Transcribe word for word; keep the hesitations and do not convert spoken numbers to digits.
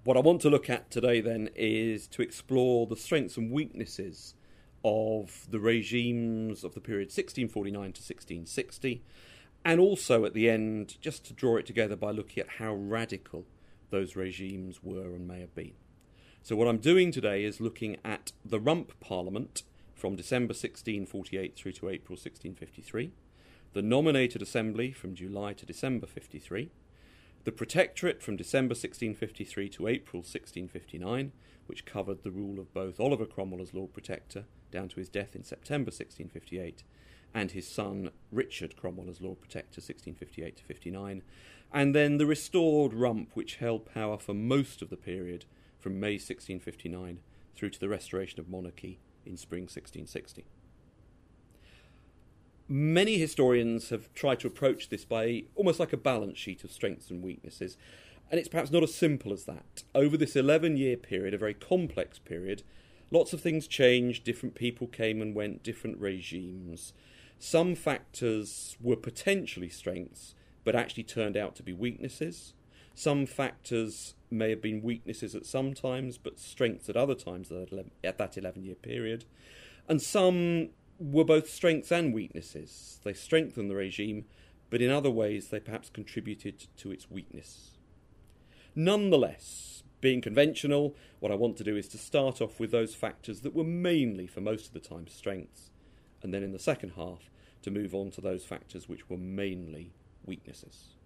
What I want to look at today then is to explore the strengths and weaknesses of the regimes of the period sixteen forty-nine to sixteen sixty, and also at the end just to draw it together by looking at how radical those regimes were and may have been. So what I'm doing today is looking at the Rump Parliament from December sixteen forty-eight through to April sixteen fifty-three, the Nominated Assembly from July to December fifty-three, the Protectorate from December sixteen fifty-three to April sixteen fifty-nine, which covered the rule of both Oliver Cromwell as Lord Protector down to his death in September sixteen fifty-eight, and his son Richard Cromwell as Lord Protector sixteen fifty-eight to fifty-nine, and then the restored Rump, which held power for most of the period from May sixteen fifty-nine through to the restoration of monarchy in spring sixteen sixty. Many historians have tried to approach this by almost like a balance sheet of strengths and weaknesses, and it's perhaps not as simple as that. Over this eleven-year period, a very complex period, lots of things changed, different people came and went, different regimes. Some factors were potentially strengths, but actually turned out to be weaknesses. Some factors may have been weaknesses at some times, but strengths at other times at that eleven-year period. And some were both strengths and weaknesses. They strengthened the regime, but in other ways they perhaps contributed to its weakness. Nonetheless, being conventional, what I want to do is to start off with those factors that were mainly, for most of the time, strengths, and then in the second half to move on to those factors which were mainly weaknesses.